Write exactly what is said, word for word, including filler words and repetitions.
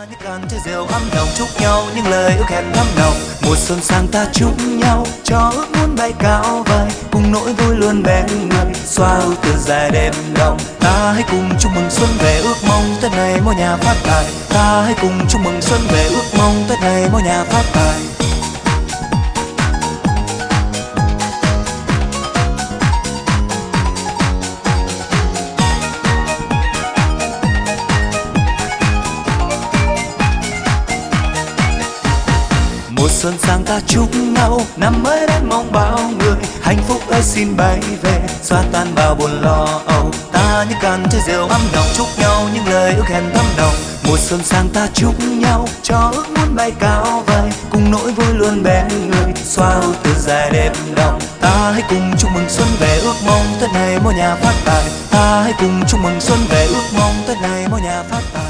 những cơn chơi rượu ấm nồng chúc nhau những lời ước hẹn thắm nồng. Mùa xuân sang ta chúc nhau cho ước muốn bay cao vời, cùng nỗi vui luôn bên người xóa ưu tư dài đêm đông. Ta hãy cùng chúc mừng xuân về, ước mong tết này mỗi nhà phát tài. Ta hãy cùng chúc mừng xuân về, ước mong tết này mỗi nhà phát tài. Mùa xuân sang ta chúc nhau năm mới đến mong bao người hạnh phúc ơi xin bay về xóa tan bao buồn lo âu. Ta những cơn chơi rượu ấm nồng chúc nhau những lời ước hẹn thắm nồng. Mùa xuân sang ta chúc nhau cho ước muốn bay cao vời, cùng nỗi vui luôn bên người xóa ưu tư dài đêm đông. Ta hãy cùng chúc mừng xuân về, ước mong tết này mỗi nhà phát tài. Ta hãy cùng chúc mừng xuân về, ước mong tết này mỗi nhà phát tài.